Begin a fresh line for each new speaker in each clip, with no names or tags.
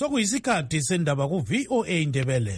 Sokuyisikhathi sendaba ku VOA Indebele.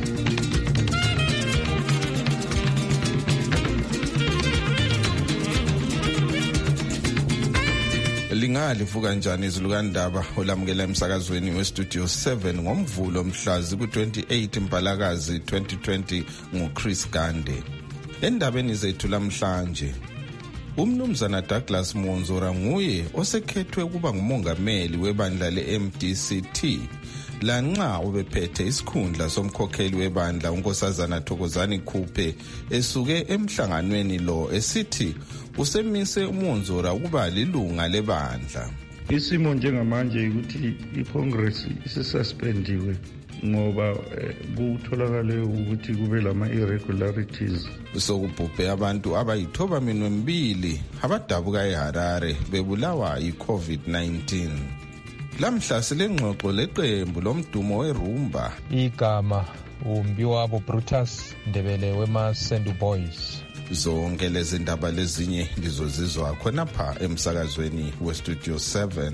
Lingalivuka kanjani izilukandaba olamukela emsakazweni westudio 7 ngomvulo mhlazi ku-28 Mpalakazi 2020 nguChris Gande. Endabeni zethu lamhlanje, uMnumzana Douglas Monzora nguye osekhethwe ukuba ngumongameli webandla le-MDCT lanxa ubephethe isikhundla somkhokheli webandla uNkosazana Thokozani Khuphe esuke emhlanganweni lo esithi usemise uMonzora ukuba lilunga lebandla.
Isimo njengamanje ukuthi iCongress isisuspendiwe ngoba kutholakale ukuthi kube lama irregularities.
Sokubhubhe abantu abayi-92 abadabuka eHarare bebulawa yi-COVID-19. Lamhla silengxoxo leqembu lomdumo weRumba.
Igama uMbiwabo Brutus Ndebele wema-Sendu Boys.
Zonke lezi ndaba lezinye lizozizwa khonapha emsakazweni westudio 7.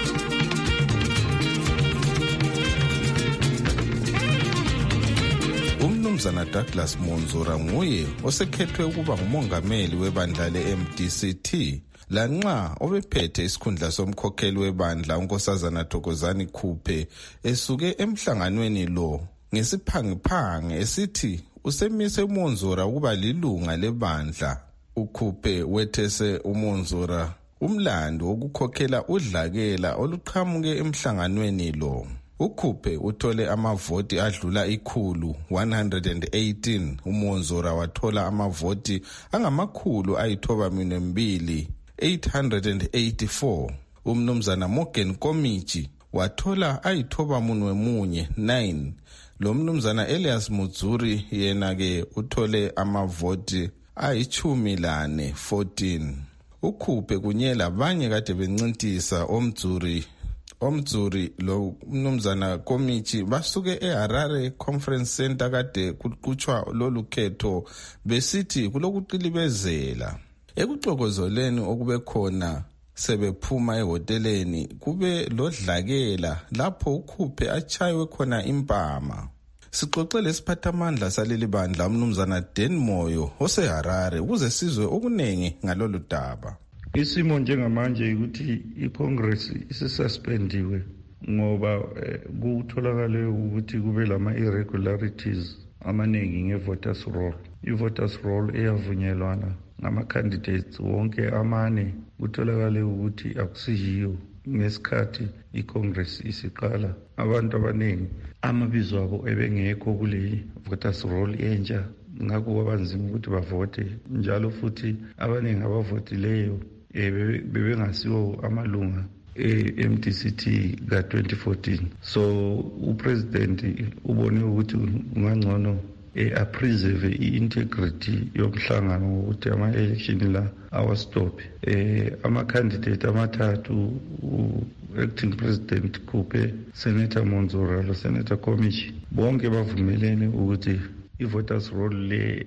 uMnumzana Douglas Monzora nguye osekhethwe ukuba ngumongameli webandla le-MDCT lanxa obephethe isikhundla somkhokheli webandla uNkosazana Thokozani Khuphe esuke emhlanganweni lo ngesiphangiphangi esithi usemise uMonzora ukuba lilunga lebandla. uKhuphe wethese uMonzora umlando wokukhokhela udlakela oluqhamuke emhlanganweni lo. uKhuphe uthole amavoti adlula 118, uMonzora wathola amavoti angama-884. uMnumzana Morgan Komichi wathola 9. lo Mnumzana Elias Mudzuri yena-ke uthole amavoti 14. uKhuphe kunye labanye kade bencintisa Omdzuri lo Mnumzana Komichi basuke eHarare Conference Center kade kuqhutshwa lolu khetho besithi kulokuqilibezela. Ekuxokozoleni okube khona sebephuma ehoteleni kube lodlakela lapho uKhuphe achaywe khona impama. Sixoxele isiphathamandla saleli bandla uMnumzana Dan Moyo oseHarare ukuze sizwe okunengi ngalolu daba.
Isimo njengamanje ukuthi iCongress isisuspendiwe ngoba kutholakale ukuthi kube lama irregularities amaningi ngevoters roll. I-voters roll eyavunyelwana ngama-candidates wonke amane kutholakale ukuthi akusiyiyo ngesikhathi iCongress isiqala. Abantu abaningi amabizo abo ebengekho kule voters roll entsha ngakho kwabanzima ukuthi bavote, njalo futhi abaningi abavotileyo bebengasiwo amalunga MDCT ka-2014. So upresident ubone ukuthi ungangcono apreserve i-integrity yomhlangano ngokuthi ama-election la awastophe. Ama-candidate amathathu, acting president Khuphe, Senator Monzora lo Senator Komichi, bonke bavumelene ukuthi i-voters roll le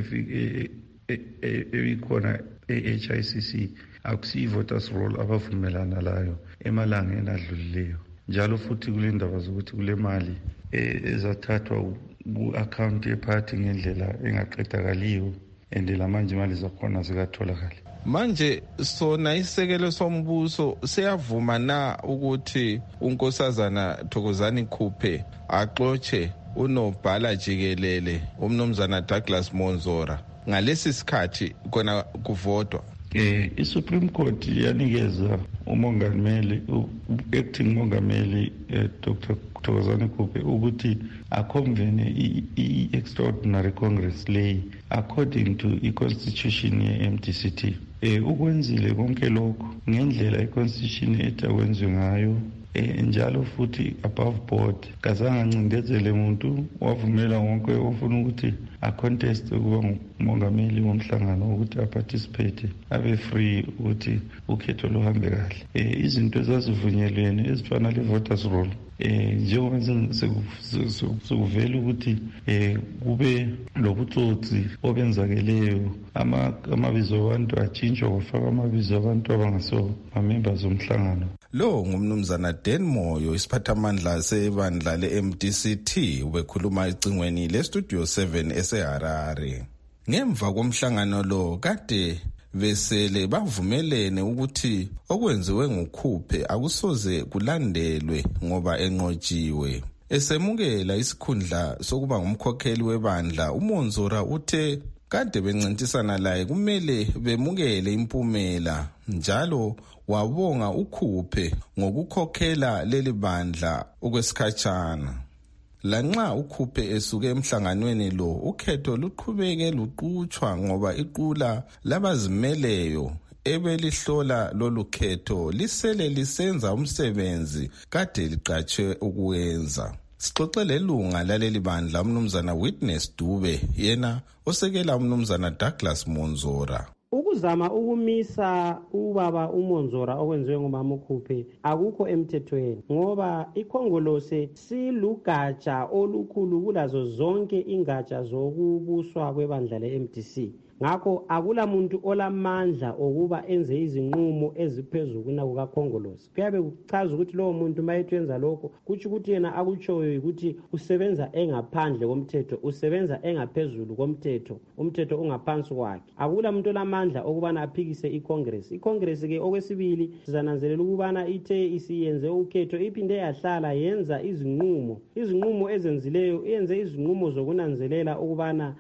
ebikhona e-HICC akusiyi voters roll abavumelana layo emalangeni adlulileyo. Njalo futhi kule ndaba zokuthi kule mali ezathathwa ku-account yephathi ngendlela engaqedakaliyo and lamanje imali zakhona zikatholakali.
Manje sona isekelo sombuso siyavuma na ukuthi uNkosazana Thokozani Khuphe axotshe unobhala jikelele uMnumzana Douglas Monzora ngalesi sikhathi kona kuvotwa?
I-Supreme Court yanikeza umongameli, acting mongameli Dr. Thokozani Khuphe ukuthi aconvene i-extraordinary congress lay according to i-constitution ye-MDCT. Ukwenzile konke lokho ngendlela i-constitution etakwenziwe ngayo, njalo futhi above board kazange ancindezele umuntu, wavumela wonke ofuna ukuthi a-contest ukuba ngumongameli womhlangano ukuthi aparticipate abe free ukuthi ukhetho luhambe kahle. Izinto ezazivunyelwene ezifana le-voters roll njengoba sekuvela ukuthi kube lobutsotsi obenzakeleyo, amabizo abantu atshintshwa kwafaka amabizo abantu abangaso ma-members omhlangano.
Lo ngumnumzana Dan Moyo, isiphathamandla sebandla le-MDCT, ubekhuluma ecingweni le-Studio 7 eseHarare. Ngemva komhlangano lo kade besele bavumelene ukuthi okwenziwe nguKhuphe akusoze kulandelwe ngoba enqotshiwe. Esemukela isikhundla sokuba ngumkhokheli webandla, uMonzora uthe kade bencintisana laye kumele bemukele impumela, njalo wabonga uKhuphe ngokukhokhela leli bandla okwesikhatshana. Lanxa uKhuphe esuke emhlanganweni lo, ukhetho luqhubeke luqhutshwa ngoba iqula labazimeleyo ebelihlola lolu khetho lisele lisenza umsebenzi kade liqatshwe ukuwenza. Sixoxele ilunga laleli bandla umnumzana Witness Dube, yena osekela umnumzana Douglas Monzora.
Ukuzama ukumisa ubaba uMonzora okwenziwe ngumama uKhuphe akukho emthethweni, ngoba ikhongolose silugatsha olukhulu kulazo zonke ingatsha zokubuswa kwebandla le-MDC. Ngakho akula muntu olamandla okuba enze izinqumo eziphezulu kunakuka khongolose. Kuyabe kuchaza ukuthi lowo muntu mayethenza lokho kuthi ukuthi yena akutshoyo ukuthi usebenza engaphandle komthetho, usebenza engaphezulu komthetho, umthetho ungaphansi kwakhe. Akula muntu olamandla okubana aphikise iCongress. iCongress ke okwesibili sizananzelela ukubana ithe isiyenze ukhetho iphinde yahlala yenza izinqumo ezenzileyo, yenze izinqumo zokunanzelela ukubana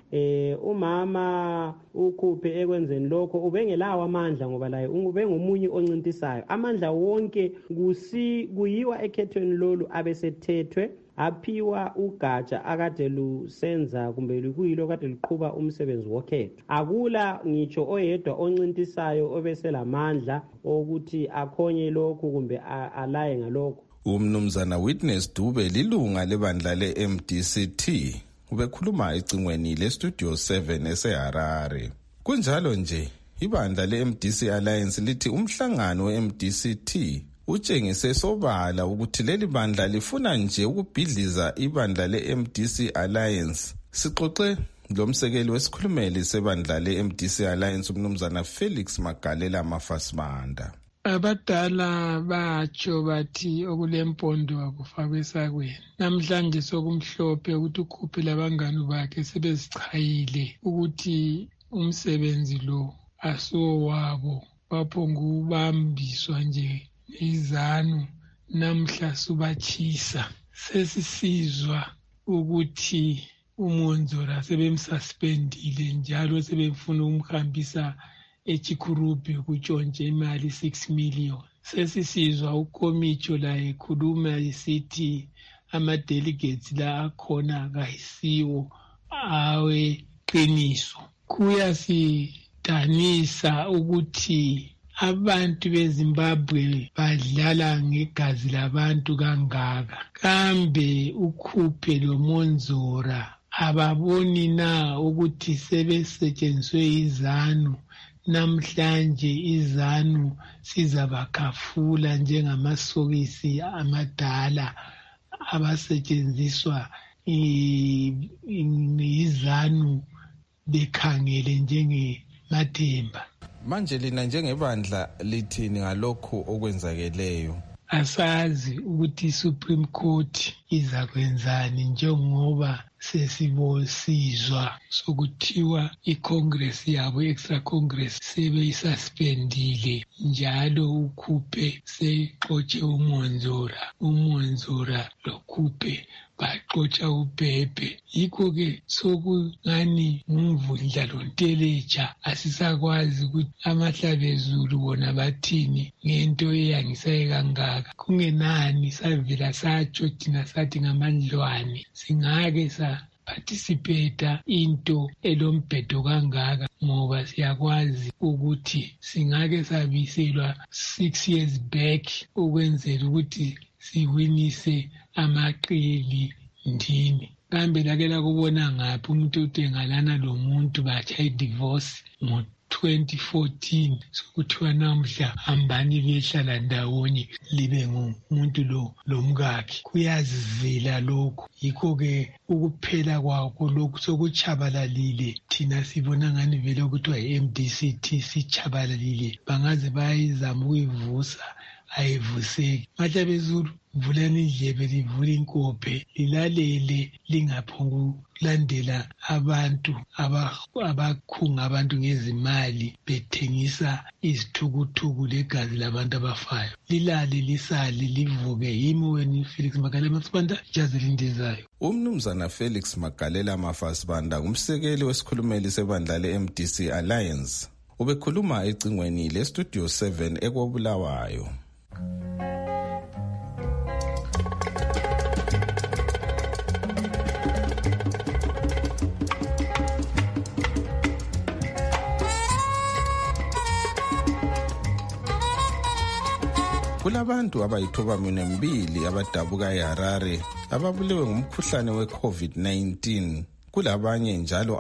umama uKhuphe ekwenzeni lokho ubengelawo amandla ngoba laye ubengomunye oncintisayo. Amandla wonke kuyiwa ekhethweni lolu abesethethwe aphiwa ugatsha akade lusenza kumbe likuyilo kade liqhuba umsebenzi wokhetho. Akula ngitsho oyedwa oncintisayo obeselamandla ukuthi akhonye lokhu kumbe alaye ngalokho.
Umnumzana Witness Dube lilunga lebandla le-MDCT, ubekhuluma ecingweni le-Studio 7 eseHarare. Kunjalo nje, ibandla le-MDC Alliance lithi umhlangano we-MDCT utshengise sobala ukuthi leli bandla lifuna nje ukubhidliza ibandla le-MDC Alliance. Sixoxe lomsekeli wesikhulumeli sebandla le-MDC Alliance umnumzana Felix Magalela Mafasmanda.
Abadala batsho bathi okulempondo akufakwe esakweni. Namhlanje sokumhlophe ukuthi uKhuphe labangani bakhe sebezichayile ukuthi umsebenzi lo asowabo, baphongubambiswa nje izanu namhla subatshisa. Sesisizwa ukuthi uMonzora sebemsuspendile njalo sebefuna ukumhambisa eChikurubi kutshontshe imali 6 million. Sesisizwa uKomitsho laye ekhuluma isithi ama-delegates la akhona kayisiwo aweqiniso. Kuyasidanisa ukuthi abantu beZimbabwe badlala ngegazi labantu kangaka. Kambe uKhuphe loMonzora ababoni na ukuthi sebesetshenziswe izanu? Namhlanje izanu sizabakhafula njengamasokisi amadala abasetshenziswa izanu bekhangele njengemathemba.
Manje lina njengebandla lithini ngalokho okwenzakeleyo?
Asazi ukuthi iSupreme Court izakwenzani njengoba sesibosizwa sokuthiwa iCongress yabo extra Congress sebeyisuspendile, njalo uKhuphe sexotshe uMonzora loKhuphe baxotsha uBhebhe. Yikho-ke sokungani ngumvundla lonteleja, asisakwazi ukuthi amahlabezulu bona bathini ngento eyangisaye kangaka. Kungenani savela satsho thina sathi ngamandlwane singake participate into elombhedo kangaka, ngoba siyakwazi ukuthi singake sabiselwa 6 years back ukwenzela ukuthi siwinise amaqili ndini. kambe lake lakubona ngaphi umuntu utengalana lo muntu batha idivorce 2014 sokuthiwa namhla hambani liyehlala ndawonye libe ngumuntu lo mkakhe. Kuyazizila lokhu, yikho-ke ukuphela kwakho lokhu sokuchabalalile. Thina sibona ngani vele ukuthiwa i-MDCT sichabalalile, bangaze bayizama ukuyivusa ayivuseki. Mahlabezulu, vulani indlebe livule inkophe lilalele, lingaphokulandela abantu abakhunga abantu ngezimali bethengisa izithukuthuku legazi labantu abafayo. Lilale lisale livuke. Yimi wena Felix Magalela Mafasibanda, Jazi elindezayo.
Umnumzana Felix Magalela Mafasibanda ngumsekeli wesikhulumeli sebandla le-MDC Alliance. Ubekhuluma ecingweni le-Studio 7 eKobulawayo. Kulabantu abayi-2,2 abadabuka eHarare ababulewe ngumkhuhlane we-COVID-19. Kulabanye njalo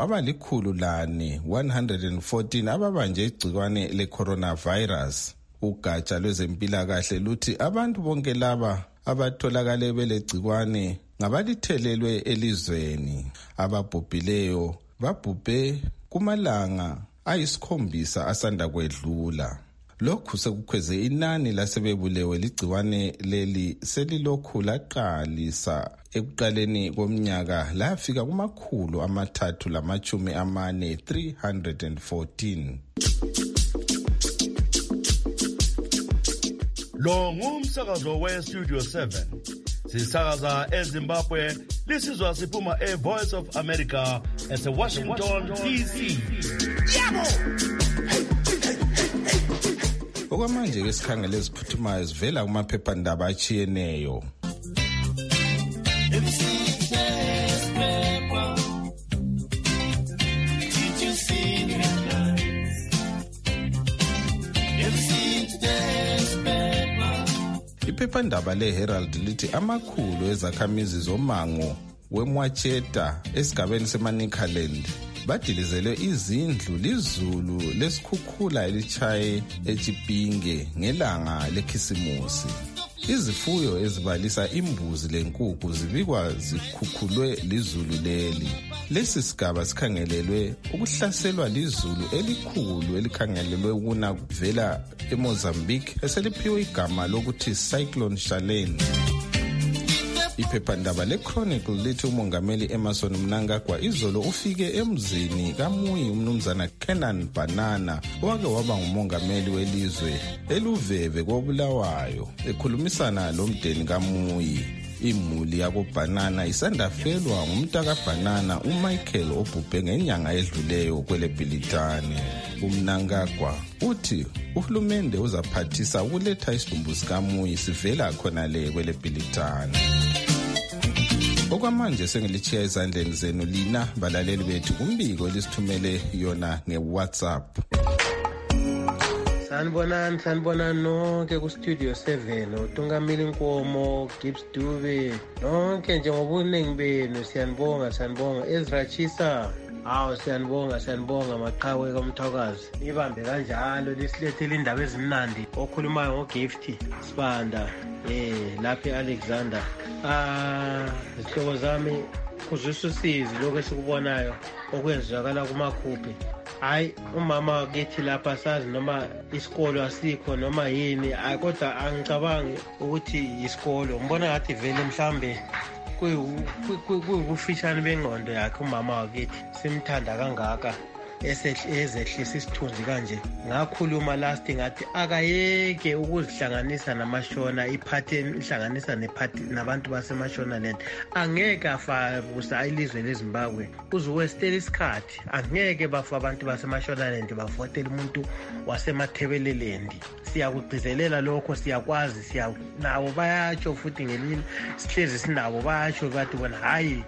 abali-114 ababanjwe igcikwane le-coronavirus. Ugatsha lwezempilakahle luthi abantu bonke laba abatholakale belegcikwane ngabalithelelwe elizweni. Ababhubhileyo babhubhe kumalanga ayi-7 asanda kwedlula. Lokhu sekukhweze inani lasebebulewe ligciwane leli selilokhu laqalisa ekuqaleni komnyaka lafika kuma-340 314.
Lo ngumsakazo we-Studio 7. Sisakaza eZimbabwe, lisizwa siphuma e-Voice of America ese-Washington, DC. Yabo!
Okwamanje ke sikhangele eziphuthumayo zivela kumaphephandaba achiyeneyo. Iphephandaba le-Herald lithi amakhulu ezakhamizi zomango weMwacheta esigabeni seManicaland badilizelwe izindlu lizulu lesikhukhula elitshaye eChipinge ngelanga lekhisimusi. Izifuyo ezibalisa imbuzi lenkukhu zibikwa zikhukhulwe lizulu leli. Lesi sigaba sikhangelelwe ukuhlaselwa lizulu elikhulu elikhangelelwe ukuna kuvela eMozambique eseliphiwe igama lokuthi Cyclone Charlene. Iphephandaba le-Chronicle lithi umongameli Emmerson Mnangagwa izolo ufike emzini kaMuyi umnumzana Kenan Banana owake waba ngumongameli welizwe eluveve koBulawayo ekhulumisana lomdeni kaMuyi. Imuli yakoBanana isandafelwa ngumntaka Banana uMichael obhubhe ngenyanga edluleyo kweleBhilitane. UMnangagwa uthi uhulumende uzaphathisa ukuletha isidumbu sikaMuyi sivela khona le kweleBhilitane. Okwamanje sengilichiya ezandleni zenu lina balaleli bethu umbiko elisithumele yona ngeWhatsApp.
Sanibonani nonke ku-Studio 7, uTungamile Nkomo, Gibbs Dube, nonke njengoba uningi benu siyanibonga. Ezra Chisa, siyanibonga maqhawe kaMthokazi. Ibambe kanjalo lisilethele indaba ezimnandi okhulumayo ngoGift Sibanda lapha eAlexander. Izihlobo zami kuzwisa usizi lokho esikubonayo okwenzakala kumakhuphi. Hayi umama wakithi lapha sazi noma isikolo asikho noma yini, kodwa angicabangi ukuthi isikolo. Ngibona ngathi vele mhlambe kuyubufishane bengqondo yakhe umama wakithi, simthanda kangaka ezehlisa isithunzi kanje. Ngakhuluma last ngathi akayeke ukuzihlanganisa namashona, iphathi ihlanganisa nephathi nabantu baseMashonaland. Angeke afabusa ilizwe leZimbabwe, uzuwestela isikhathi. Angeke bafa abantu baseMashonaland bavotela umuntu wasemathebelelendi. Siyakugcizelela lokho, siyakwazi, nawo bayatsho futhi ngelinye sihlezi sinabo bayatsho bathi bona hayi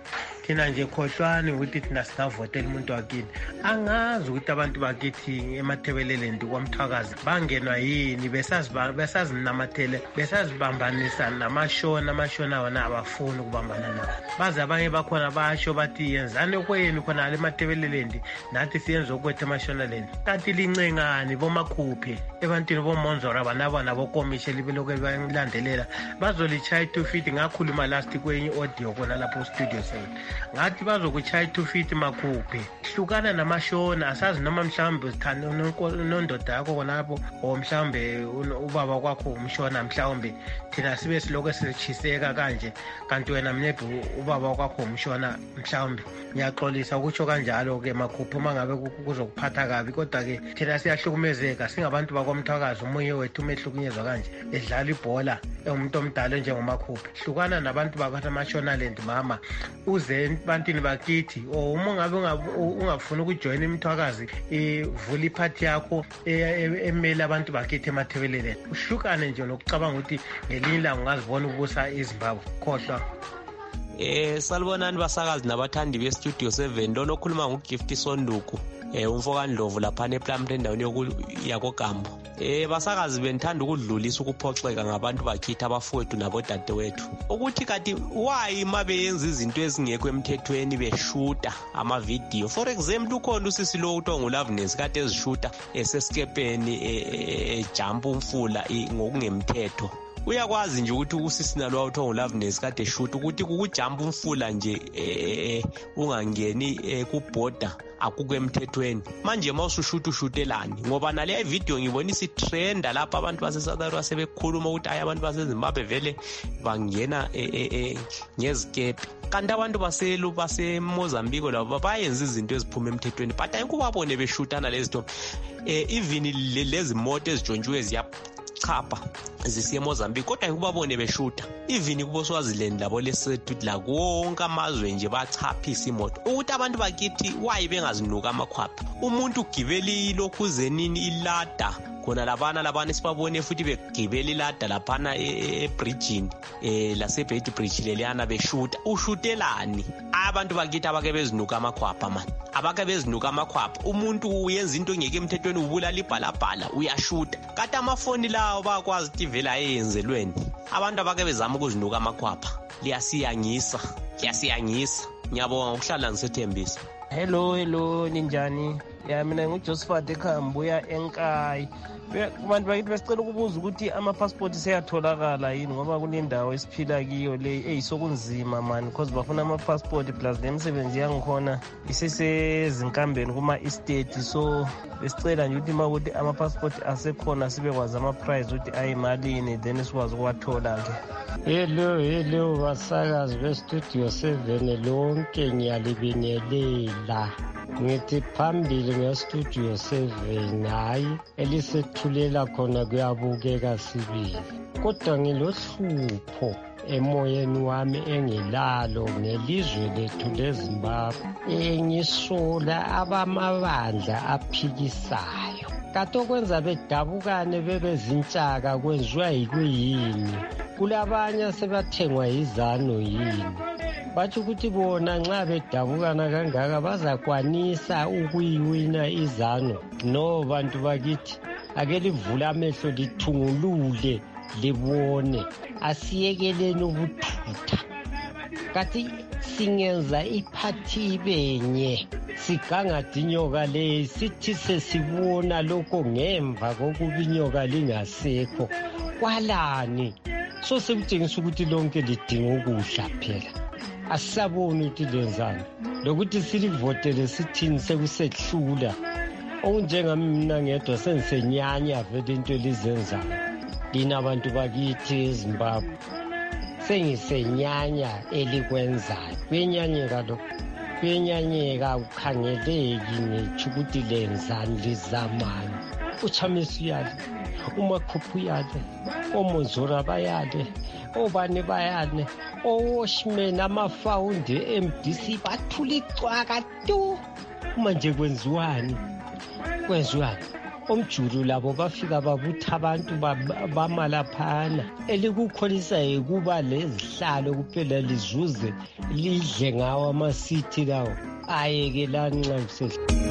thina nje khohlwane ukuthi thina singavotela umuntu wakini. Angazi ukuthi abantu bakithi emathebeleland kwaMthwakazi bangenwa yini besazinamathele besazibambanisa namashona wona abafuni ukubambana nabo. Baze abanye bakhona basho bathi yenzani okwenu khona le mathebeleland nathi siyenza okwethu emashonaland. Kanti lincengani bomakhuphi ebantwini bomonzora banabo nabokomishe libeloke bayilandelela bazolichaya 2 feet. Ngakhuluma last kwenye audio kona lapho studio 7 ngathi bazokuchaya 2 feet makhuphi. Hlukana namashona asazi noma mhlawumbe sithanda nondoda yakho konapho o mhlawumbe ubaba kwakho umshona mhlawumbe thina sibe siloke sichiseka kanje kanti wena mnebhu ubaba kwakho umshona mhlawumbe. Ngiyaxolisa ukutsho kanjalo ke makhuphi mangabe kuzokuphatha kabi kodwa ke thina siyahlukumezeka singabantu bakoMthwakazi. Umunye wethu umehlukunyezwa kanje edlala ibhola umuntu omdala njengomakhuphi. Hlukana nabantu bakwaMashonaland mama uze ebantwini bakithi uma ngabe ungafuna ukujoyina iMthwakazi ivula iphathi yakho emela abantu bakithi emathebeleleni. Uhlukane nje nokucabanga ukuthi ngelinye ilanga ungazibona ubusa eZimbabwe. Khohlwa.
Salibonani basakazi nabathandi beStudio 7 lo nokhuluma nguGift Sonduku umfoka Ndlovu lapha ePlumtree endaweni yakoGambo. Basakazi benithanda ukudlulisa ukuphoxeka ngabantu bakithi abafowethu nabodadewethu ukuthi kanti why mabeyenza izinto ezingekho emthethweni beshuta ama-video. For example ukhona usisi lo uthiwa nguLoveness kade ezishuta esesikepeni ejump umfula ngokungemthetho. Uyakwazi nje ukuthi usisi nalo uthiwa nguLoveness kade eshuta ukuthi kukujump umfula nje ungangeni kuborder akukho emthethweni. Manje mawusushutha ushutelani ngoba nale video ngibonisa itrenda lapha abantu baseSouth Africa sebekhuluma ukuthi hayi abantu baseZimbabwe vele bangena ngezikepe kanti abantu baseMozambique labo bayenza izinto eziphuma emthethweni but ayikubabone beshutana lezito even lezi moto ezijontshwe ziyachapha zisiye eMozambique kodwa ayikubabone beshuta even kubo Swaziland labo lesethu la konke amazwe nje bachaphisa imoto ukuthi abantu bakithi why bengazinuka amakhwapha. Umuntu ugibela ilokhuzeni ilada khona labana sibabone futhi begibela ilada laphana ebridgini laseBed Bridge leliyana beshuta. Ushutelani abantu bakithi abake bezinuka amakhwapha man abake bezinuka amakhwapha. Umuntu uyenza into engeke emthethweni ubulala ibhalabhala uyashuta kanti amafoni lawo bakwazi ukuthi vele ayenzelweni. Abantu abake bezama ukuzinuka amakhwapha liyasiyangisa. Ngiyabonga ukuhlala ngisethembisa.
Hello ninjani? Mina nguJosephat Ekhambuya eNkayi. Abantu bakithi besicela ukubuza ukuthi ama-passport seyatholakala yini ngoba kunendawo esiphila kiyo le eyisokunzima man because bafuna ama-passport plus nemisebenzi yangikhona isesezinkambeni kuma-estate. So besicela nje ukuthi uma ukuthi ama-passport asekhona sibekwazi ama-price ukuthi ayimalini then sikwazi ukuwathola-ke.
Hello basakazi beStudio 7 lonke ngiyalibingelela. Ngithi phambili ngeStudio 7 hayi elisethulela khona kuyabukeka sibili kodwa ngilohlupho emoyeni wami engilalo ngelizwe lethu leZimbabwe ngisola abamabandla aphikisayo kade okwenza bedabukane bebezintshaka kwenziwa yikuyini kulabanye sebathengwa yizano yini bathi ukuthi bona nxa bedabukana kangaka bazakwanisa ukuyiwina izano. No bantu bakithi ake livula amehlo lithungulule libone asiyekeleni ubuthutha kathi singenza iphathi benye sigangada inyoka le sithi sesibona lokho ngemva kokuba inyoka lingasekho kwalani. So sekutshengisa ukuthi lonke lidinga ukudla phela. Asisaboni ukuthi lenzani lokuthi silivotele sithini sekusehlula okunjengami mina ngedwa sengisenyanya vele into lizenzayo. Lina abantu bakithi eZimbabwe sengisenyanya elikwenzayo kuyenyanyeka lokho kuyenyanyeka ukhangeleki ngitsho ukuthi lenzani lizamani. Uchamisi uyale umakhuphu uyale omonzora bayale obani bayane oWashman amafawundi eMDC bathula icwaka tu. Manje kwenziwani omjulu labo bafika babutha abantu bamalaphana elikukholisayo kuba lezihlalo kuphela lizuze lidle ngawo amasithi lawo ayekelani nxa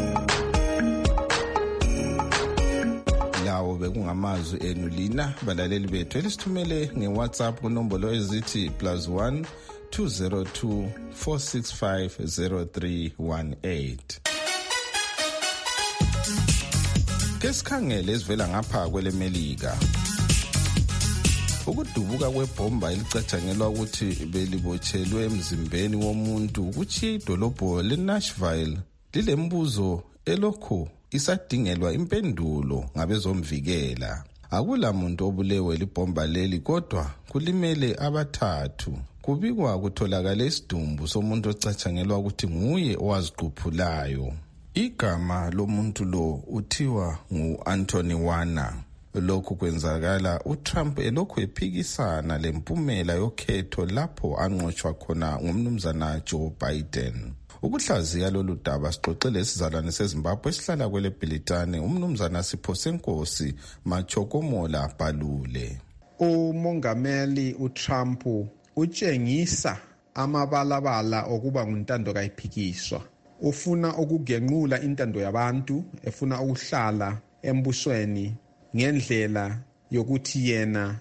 lawo bekungamazwi enu lina balaleli bethu elisithumele ngeWhatsApp kunombolo ezithi +1 202 465 0318. Kesikhangele esivela ngapha kwelemelika. Ukudubuka kwebhomba elicatshangelwa ukuthi belibotshelwe emzimbeni womuntu kuthi idolobho leNashville lilembuzo elokhu isadingelwa impendulo ngabezomvikela. Akula muntu obulewe libhomba leli kodwa kulimele abathathu. Kubikwa kutholakala isidumbu somuntu ocatshangelwa ukuthi nguye owaziquphulayo. Igama lomuntu lo uthiwa ngu-Anthony Warner. Lokhu kwenzakala uTrump elokhu ephikisana lempumela yokhetho lapho anqotshwa khona ngumnumzana Joe Biden. Ukuhlaziya lolu daba sixoxele isizalwane seZimbabwe esihlala kwele Bhilitane umnumzana Sipho Senkosi Machokomola Balule.
Umongameli uTrump utshengisa amabalabala okuba nguntando kayiphikiswa. Ufuna ukugenqula intando yabantu, efuna ukuhlala embusweni ngendlela yokuthi yena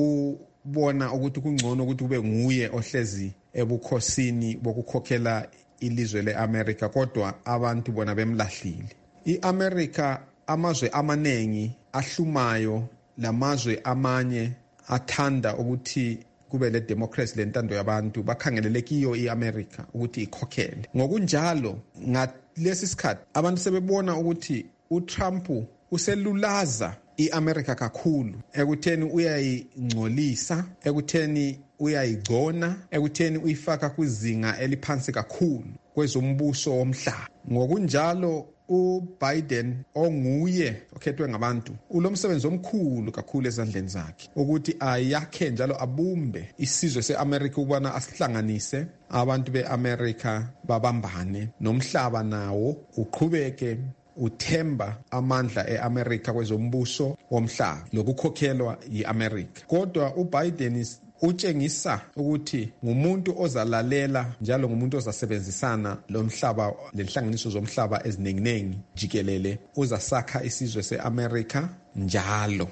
ubona ukuthi kungcono ukuthi kube nguye ohlezi ebukhosini bokukhokhela ilizwe leAmerica kodwa abantu bona bemlahlile. IAmerica amazwe amanengi ahlumayo lamazwe amanye athanda ukuthi kube le democracy lentando yabantu bakhangelele kiyo iAmerica ukuthi ikhokhele. Ngokunjalo ngalesi sikhathi abantu sebebona ukuthi uTrump uselulaza iAmerica kakhulu ekutheni uyayingcolisa, ekutheni uyayigcona, ekutheni uyifaka kwizinga eliphansi kakhulu kwezombuso womhlaba. Ngokunjalo uBiden onguye okhethwe ngabantu ulomsebenzi omkhulu kakhulu ezandleni zakhe ukuthi ayakhe njalo abumbe isizwe seAmerica ukubana asihlanganise abantu beAmerica babambane nomhlaba nawo uqhubeke uthemba amandla eAmerica kwezombuso womhlaba lokukhokhelwa yiAmerica. Kodwa uBiden utshengisa ukuthi ngumuntu ozalalela njalo ngumuntu ozasebenzisana lomhlaba lenhlanganiso zomhlaba ezinenginengi jikelele. Uzasakha isizwe seAmerica njalo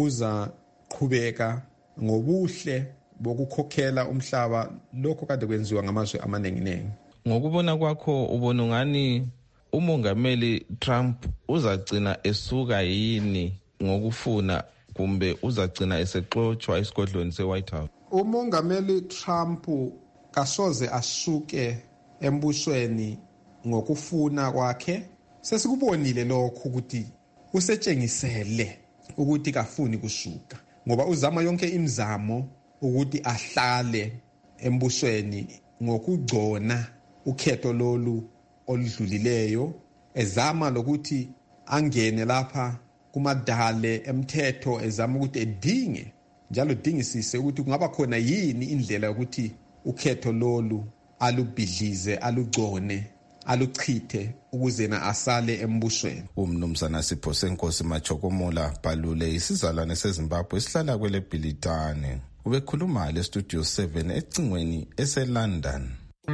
uzaqhubeka ngobuhle bokukhokhela umhlaba lokho kade kwenziwa ngamazwe amanenginengi.
Ngokubona kwakho ubona ngani umongameli Trump uzagcina esuka yini ngokufuna kumbe uzagcina esexoxwa esigodlweni seWhite House?
Umongameli Trump kasoze asuke embusweni ngokufuna kwakhe. Sesikubonile lokho ukuthi usetshengisele ukuthi kafuni kusuka ngoba uzama yonke imizamo ukuthi ahlale embusweni ngokugcona ukhetho lolu oludlulileyo, ezama lokuthi angene lapha kumadale emthetho, ezama ukuthi edinge njalo dingisise ukuthi kungaba khona yini indlela yokuthi ukhetho lolu alubhidlize, alugcone, aluchithe ukuze na asale embusweni.
Umnumzana Sipho Senkosi Machokomola Balule isizalwane seZimbabwe esihlala kwele Bhilitane ubekhuluma le Studio 7 ecingweni eseLondon.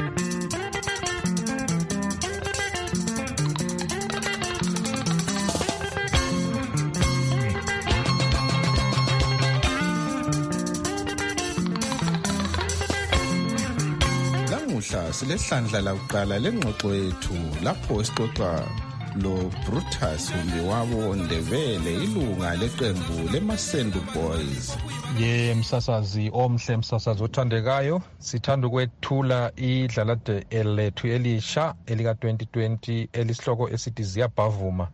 Silehlandla lakuqala lengxoxo yethu lapho sixoxa lo Brutus Humbiwabo Ndebele ilunga leqembu leMasendu Boys.
Msasazi omhle, msasazi othandekayo, sithanda ukwethula idlalade elethu elisha elika 2020 elisihloko esithi Ziyabhavuma.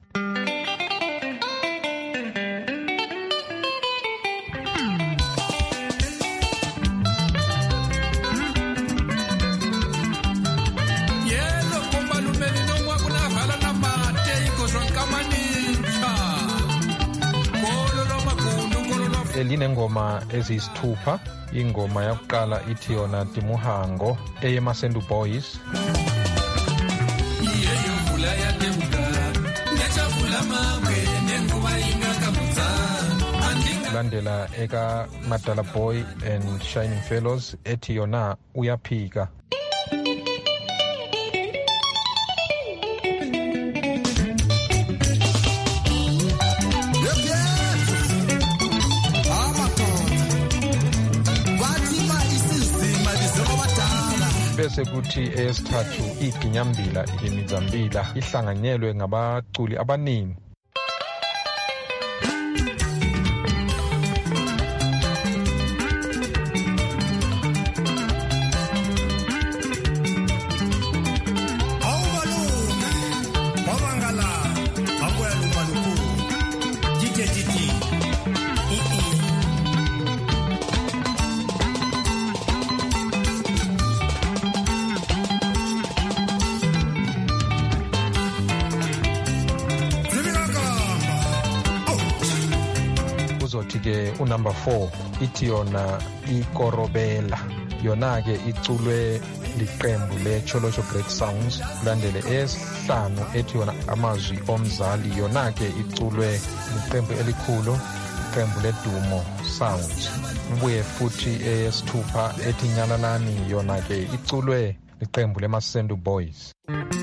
Linengoma eziyisithupha. Ingoma yakuqala ithi yona Timuhango eyeMasendu Boys. Yeyo vula ya temuka, necha vula mangwe, nenguwa kulandela eka Madala Boy and Shining Fellows ethi yona uyaphika. Bese kuthi eyesithathu iginyambila imizambila ihlanganyelwe ngabaculi abaningi. Ke unumber 4 ithi yona ikorobela, yona ke iculwe liqembu leCholosho Great Sounds. Kulandele esihlanu ethi yona amazwi omzali, yona ke iculwe liqembu elikhulu, iqembu leDumo Sounds. Kubuye futhi eyesithupha ethi Nyalalani, yona ke iculwe liqembu leMasendu Boys.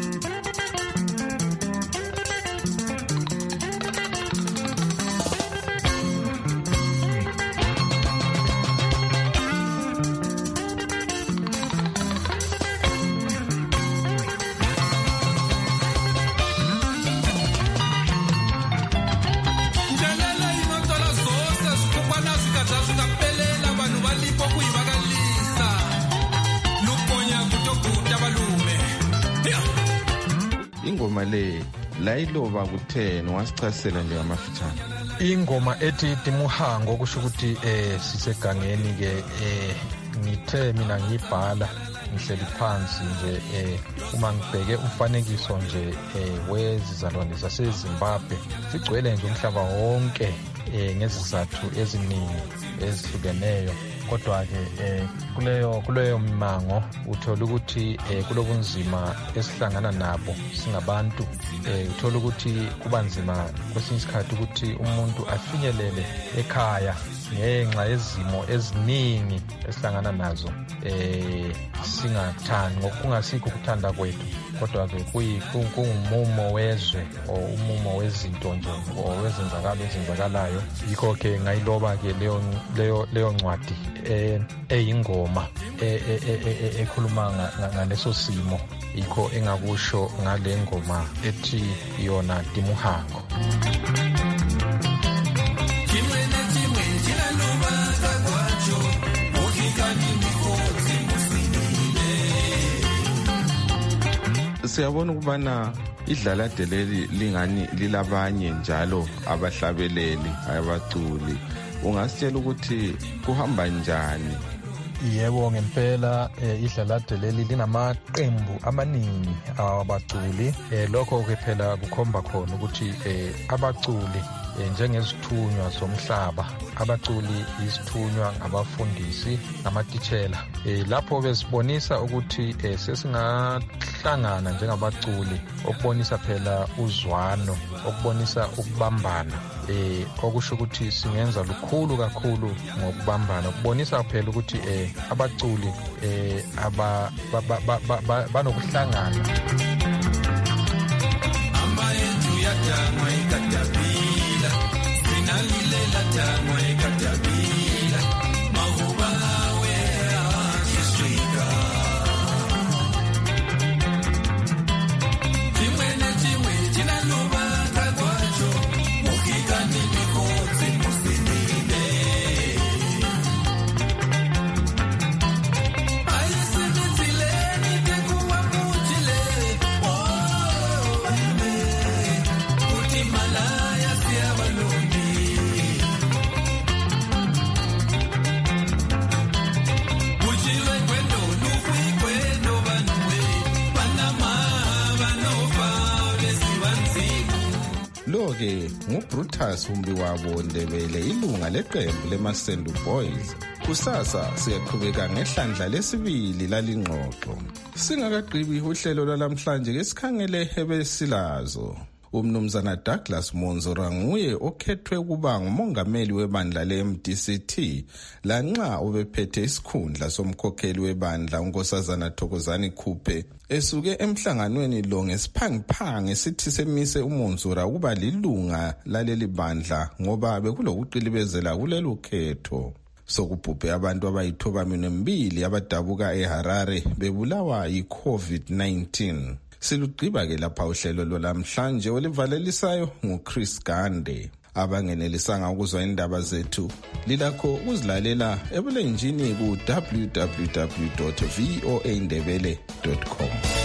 Ingoma le layiloba kutheni, wasichasisela nje amafitshane.
Ingoma ethi Timuhango kusho ukuthi sisegangeni ke ngithe mina ngibhala ngihleli phansi nje uma ngibheke umfanekiso nje wezizalwane zaseZimbabwe sigcwele nje umhlaba wonke ngezizathu eziningi ezihlukeneyo. Kodwa ke kuleyo mimango uthola ukuthi kulobunzima esihlangana nabo singabantu. Uthola ukuthi kuba nzima kwesinye isikhathi ukuthi umuntu afinyelele ekhaya ngenxa yezimo eziningi esihlangana nazo, singathandi ngokungasikho ukuthanda kwethu, kodwa ke kungumumo wezwe o umumo wezinto nje o wezenzakalo ezenzakalayo. Yikho ke ngayiloba ke leyo ncwadi eyingoma ekhuluma ngaleso simo. Yikho engakusho ngale ngoma ethi yona Timuhango.
Siyabona ukubana idlalade leli lingani lilabanye njalo abahlabeleli abaculi. Ungasitshela ukuthi kuhamba njani?
Yebo, ngempela idlalade leli linamaqembu amaningi abaculi. Lokho ke phela kukhomba khona ukuthi abaculi njengezithunywa zomhlaba, abaculi izithunywa ngabafundisi namatitshela. Lapho besibonisa ukuthi sesingahlangana njengabaculi, okubonisa phela uzwano, okubonisa ukubambana, okusho ukuthi singenza lukhulu kakhulu ngokubambana, ukubonisa phela ukuthi abaculi banokuhlangana.
Lo-ke nguBrutus Humbiwabo Ndebele, ilunga leqembu leMasendu Boys. Kusasa siyaqhubeka ngehlandla lesibili lalingxoxo. Singakaqhibi uhlelo lwalamhlanje ke sikhangele ebesilazo. Umnumzana Douglas Monzora nguye okhethwe ukuba ngumongameli webandla le-MDCT lanxa ubephethe isikhundla somkhokheli webandla uNkosazana Thokozani Khuphe esuke emhlanganweni lo ngesiphangiphangi sithi semise uMonzora ukuba lilunga laleli bandla ngoba bekulokuqilibezela kulelo khetho. Sokubhubhe abantu abayi-92 abadabuka eHarare bebulawa yi-COVID-19. Silugqiba-ke lapha uhlelo lwalamhlanje olivalelisayo nguChris Gande. Abangenelisanga ukuzwa indaba zethu lilakho ukuzilalela ebulenjini ku www.voaindebele.com.